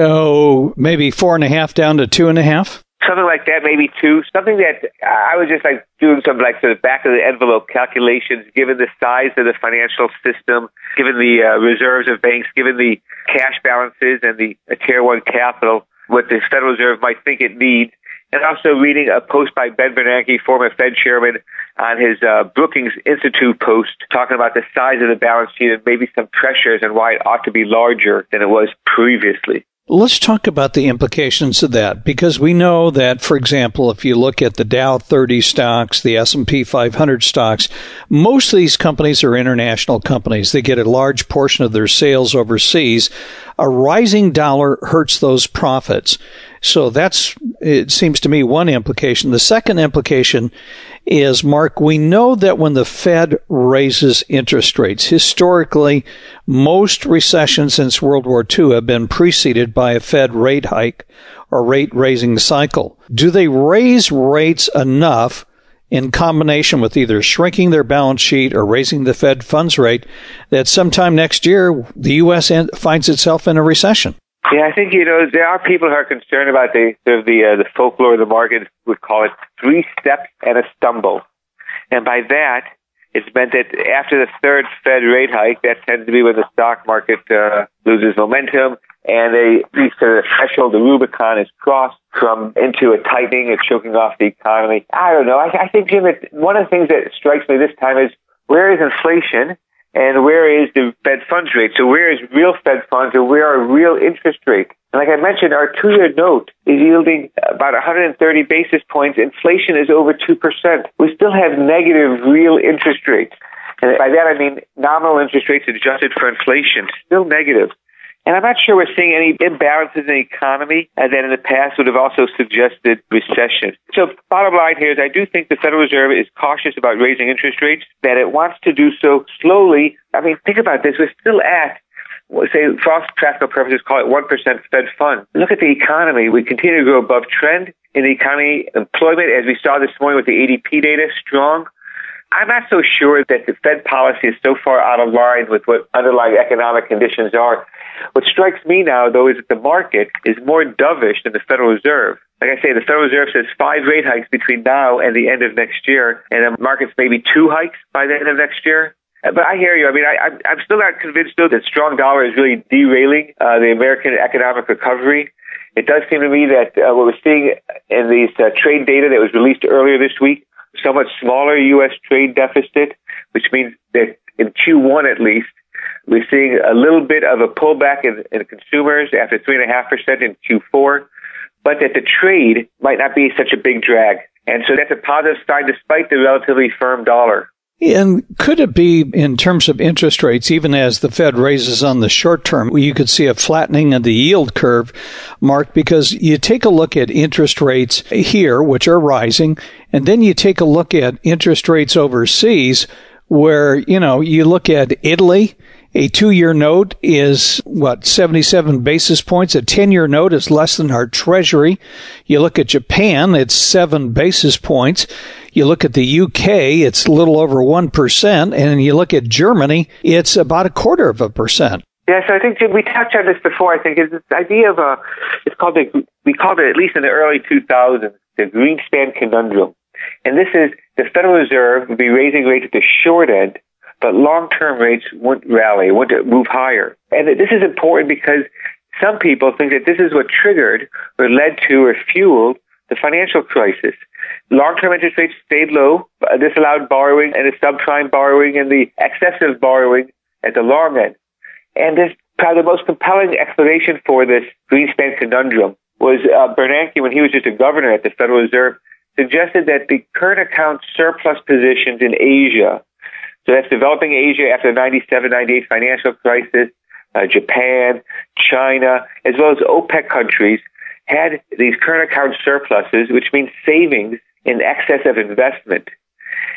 So maybe 4.5 down to 2.5? Something like that, maybe 2. Something that I was just like doing some like sort of back of the envelope calculations, given the size of the financial system, given the reserves of banks, given the cash balances and the Tier 1 capital, what the Federal Reserve might think it needs. And also reading a post by Ben Bernanke, former Fed chairman, on his Brookings Institute post, talking about the size of the balance sheet and maybe some pressures and why it ought to be larger than it was previously. Let's talk about the implications of that, because we know that, for example, if you look at the Dow 30 stocks, the S&P 500 stocks, most of these companies are international companies. They get a large portion of their sales overseas. A rising dollar hurts those profits. So that's, it seems to me, one implication. The second implication is, Mark, we know that when the Fed raises interest rates, historically, most recessions since World War II have been preceded by a Fed rate hike or rate-raising cycle. Do they raise rates enough in combination with either shrinking their balance sheet or raising the Fed funds rate that sometime next year the U.S. finds itself in a recession? Yeah, I think, there are people who are concerned about the folklore of the market, would call it 3 steps and a stumble. And by that, it's meant that after the third Fed rate hike, that tends to be when the stock market loses momentum and they reach the threshold, the Rubicon is crossed from into a tightening and choking off the economy. I don't know. I think, Jim, that one of the things that strikes me this time is, where is inflation? And where is the Fed funds rate? So where is real Fed funds, or where are real interest rates? And like I mentioned, our 2-year note is yielding about 130 basis points. Inflation is over 2%. We still have negative real interest rates. And by that I mean nominal interest rates adjusted for inflation, still negative. And I'm not sure we're seeing any imbalances in the economy that in the past would have also suggested recession. So bottom line here is, I do think the Federal Reserve is cautious about raising interest rates, that it wants to do so slowly. I mean, think about this. We're still at, say, for all practical purposes, call it 1% Fed fund. Look at the economy. We continue to go above trend in the economy. Employment, as we saw this morning with the ADP data, strong. I'm not so sure that the Fed policy is so far out of line with what underlying economic conditions are. What strikes me now, though, is that the market is more dovish than the Federal Reserve. Like I say, the Federal Reserve says 5 rate hikes between now and the end of next year, and the market's maybe 2 hikes by the end of next year. But I hear you. I mean, I'm still not convinced, though, that strong dollar is really derailing the American economic recovery. It does seem to me that what we're seeing in these trade data that was released earlier this week, somewhat smaller U.S. trade deficit, which means that in Q1 at least, we're seeing a little bit of a pullback in consumers after 3.5% in Q4, but that the trade might not be such a big drag. And so that's a positive sign despite the relatively firm dollar. And could it be, in terms of interest rates, even as the Fed raises on the short term, you could see a flattening of the yield curve, Mark, because you take a look at interest rates here, which are rising, and then you take a look at interest rates overseas, where, you look at Italy. A 2-year note is, 77 basis points. A 10-year note is less than our Treasury. You look at Japan, it's 7 basis points. You look at the UK, it's a little over 1%. And you look at Germany, it's about 0.25%. Yeah, so I think, Jim, we touched on this before, I think, is this idea of we called it, at least in the early 2000s, the Greenspan conundrum. And this is, the Federal Reserve would be raising rates at the short end, but long-term rates wouldn't rally, wouldn't move higher. And this is important because some people think that this is what triggered or led to or fueled the financial crisis. Long-term interest rates stayed low. This allowed borrowing and the subprime borrowing and the excessive borrowing at the long end. And this, probably the most compelling explanation for this Greenspan conundrum was Bernanke, when he was just a governor at the Federal Reserve, suggested that the current account surplus positions in Asia, so that's developing Asia after the 97-98 financial crisis, Japan, China, as well as OPEC countries, had these current account surpluses, which means savings in excess of investment.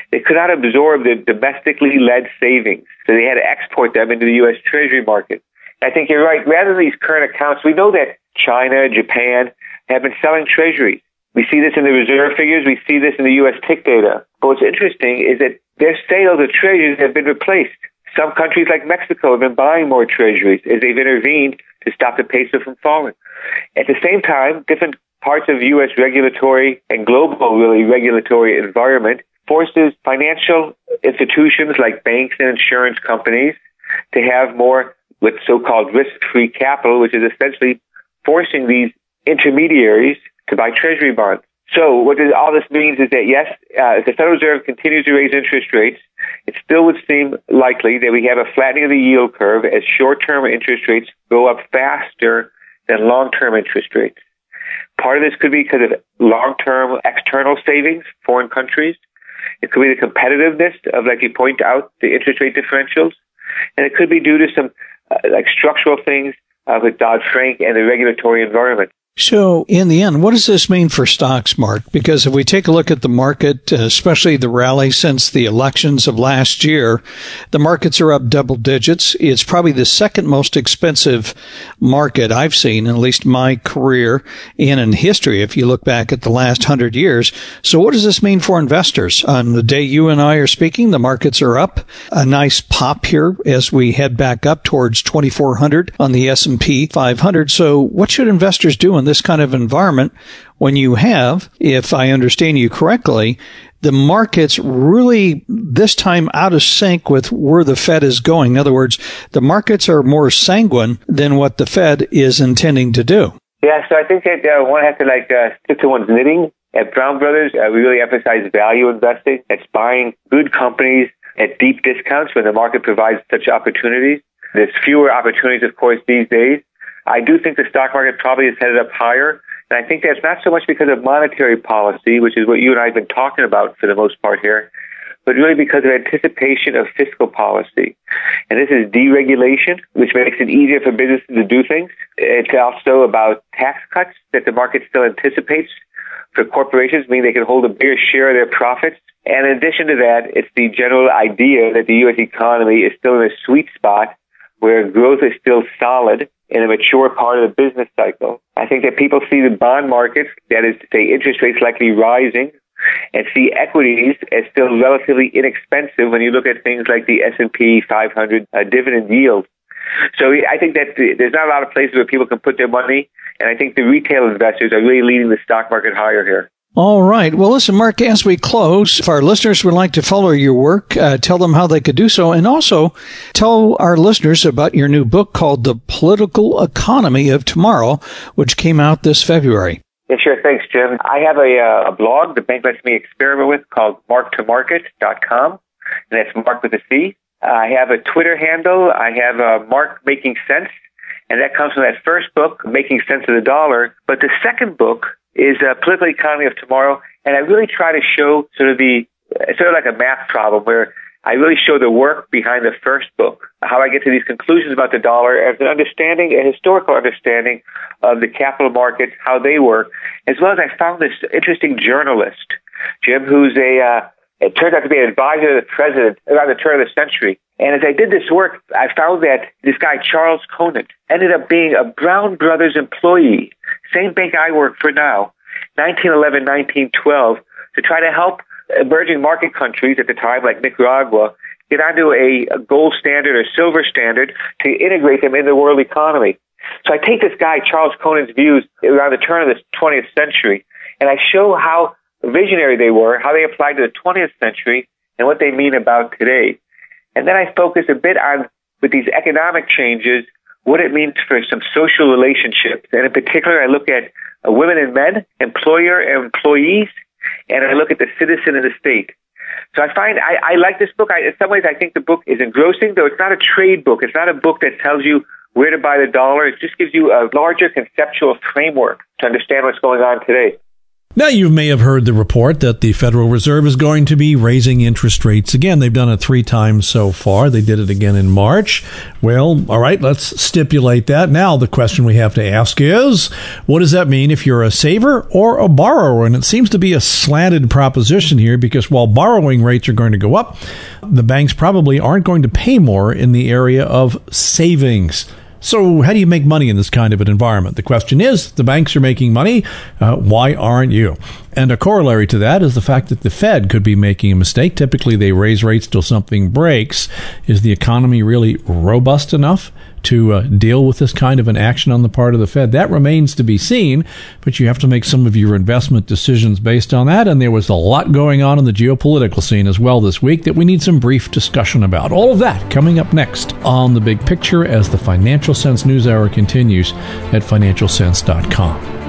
they could not absorb the domestically led savings. So they had to export them into the U.S. Treasury market. I think you're right. Rather than these current accounts, we know that China, Japan have been selling treasuries. We see this in the reserve figures. We see this in the U.S. tick data. But what's interesting is that their sales of treasuries have been replaced. Some countries like Mexico have been buying more treasuries as they've intervened to stop the peso from falling. At the same time, different parts of U.S. regulatory and global, really, regulatory environment forces financial institutions like banks and insurance companies to have more with so-called risk-free capital, which is essentially forcing these intermediaries to buy treasury bonds. So what all this means is that, yes, if the Federal Reserve continues to raise interest rates, it still would seem likely that we have a flattening of the yield curve as short-term interest rates go up faster than long-term interest rates. Part of this could be because of long-term external savings, foreign countries. It could be the competitiveness of, like you point out, the interest rate differentials. And it could be due to some like structural things with Dodd-Frank and the regulatory environment. So, in the end, what does this mean for stocks, Mark? Because if we take a look at the market, especially the rally since the elections of last year, the markets are up double digits. It's probably the second most expensive market I've seen, in at least my career and in history, if you look back at the last 100 years. So what does this mean for investors? On the day you and I are speaking, the markets are up. A nice pop here as we head back up towards 2,400 on the S&P 500. So what should investors do in this kind of environment when you have, if I understand you correctly, the market's really this time out of sync with where the Fed is going? In other words, the markets are more sanguine than what the Fed is intending to do. Yeah, so I think that one has to stick to one's knitting. At Brown Brothers, we really emphasize value investing. It's buying good companies at deep discounts when the market provides such opportunities. There's fewer opportunities, of course, these days. I do think the stock market probably is headed up higher. And I think that's not so much because of monetary policy, which is what you and I have been talking about for the most part here, but really because of anticipation of fiscal policy. And this is deregulation, which makes it easier for businesses to do things. It's also about tax cuts that the market still anticipates for corporations, meaning they can hold a bigger share of their profits. And in addition to that, it's the general idea that the U.S. economy is still in a sweet spot where growth is still solid in a mature part of the business cycle. I think that people see the bond markets, that is to say interest rates likely rising, and see equities as still relatively inexpensive when you look at things like the S&P 500 dividend yield. So I think that there's not a lot of places where people can put their money, and I think the retail investors are really leading the stock market higher here. All right. Well, listen, Mark, as we close, if our listeners would like to follow your work, tell them how they could do so. And also tell our listeners about your new book called The Political Economy of Tomorrow, which came out this February. Yeah, sure. Thanks, Jim. I have a blog the bank lets me experiment with called marktomarket.com, and that's Mark with a C. I have a Twitter handle. I have Mark Making Sense, and that comes from that first book, Making Sense of the Dollar. But the second book is Political Economy of Tomorrow, and I really try to show sort of like a math problem where I really show the work behind the first book, how I get to these conclusions about the dollar as an understanding, a historical understanding of the capital markets, how they work, as well as I found this interesting journalist, Jim, who's it turned out to be an advisor to the president around the turn of the century. And as I did this work, I found that this guy, Charles Conant, ended up being a Brown Brothers employee, same bank I work for now, 1911, 1912, to try to help emerging market countries at the time, like Nicaragua, get onto a gold standard or silver standard to integrate them in the world economy. So I take this guy, Charles Conant's views around the turn of the 20th century, and I show how visionary they were, how they applied to the 20th century, and what they mean about today. And then I focus a bit on, with these economic changes, what it means for some social relationships. And in particular, I look at women and men, employer and employees, and I look at the citizen and the state. So I find I like this book. In some ways, I think the book is engrossing, though it's not a trade book. It's not a book that tells you where to buy the dollar. It just gives you a larger conceptual framework to understand what's going on today. Now, you may have heard the report that the Federal Reserve is going to be raising interest rates again. They've done it 3 times so far. They did it again in March. Well, all right, let's stipulate that. Now, the question we have to ask is, what does that mean if you're a saver or a borrower? And it seems to be a slanted proposition here, because while borrowing rates are going to go up, the banks probably aren't going to pay more in the area of savings. So how do you make money in this kind of an environment? The question is, the banks are making money. Why aren't you? And a corollary to that is the fact that the Fed could be making a mistake. Typically, they raise rates till something breaks. Is the economy really robust enough to deal with this kind of an action on the part of the Fed? That remains to be seen, but you have to make some of your investment decisions based on that. And there was a lot going on in the geopolitical scene as well this week that we need some brief discussion about. All of that coming up next on The Big Picture as the Financial Sense News Hour continues at financialsense.com.